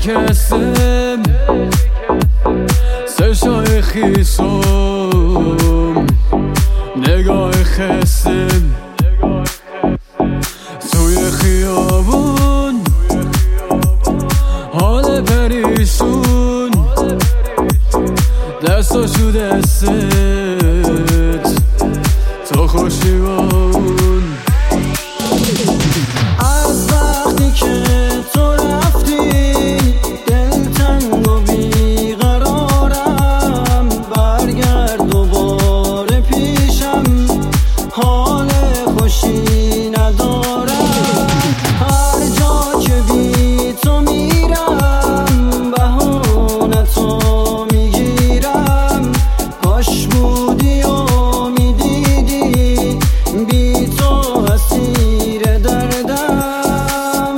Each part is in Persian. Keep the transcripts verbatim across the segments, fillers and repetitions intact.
کسم سرشای خیسم نگاه خستم توی خیابون حال پریشون دستاشو دستت تو خوشی با اون از وقتی که تو رفتی دلتنگ و بیقرارم برگرد دوباره پیشم حال خوشی ندارم هر جا که بی تو میرم بهونه تو میگیرم کاش بودی و میدیدی بی تو اسیر دردم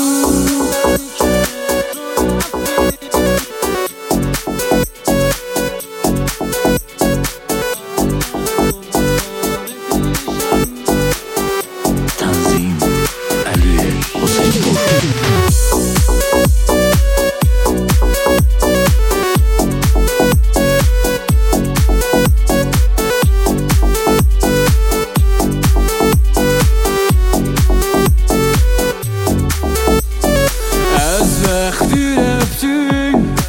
تنظیم علی حسین‌پور. از وقتی رفتی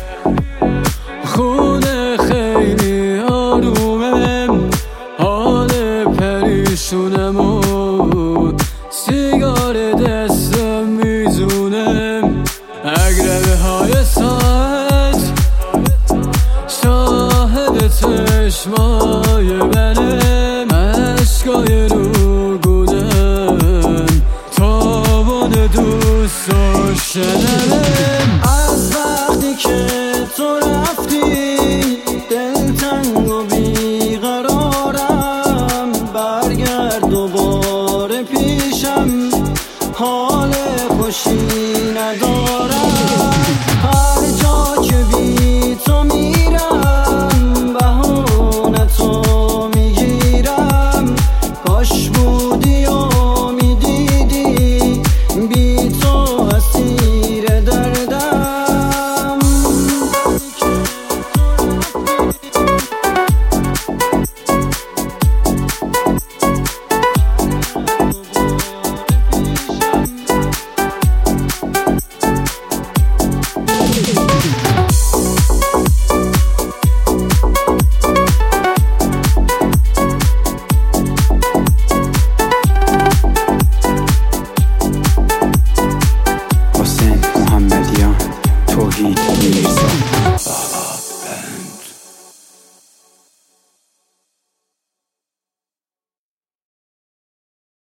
خونه خیلی آرومم حال پریشونم و سیگار دستم میزونم اگربه های ساعت شاهد چشمام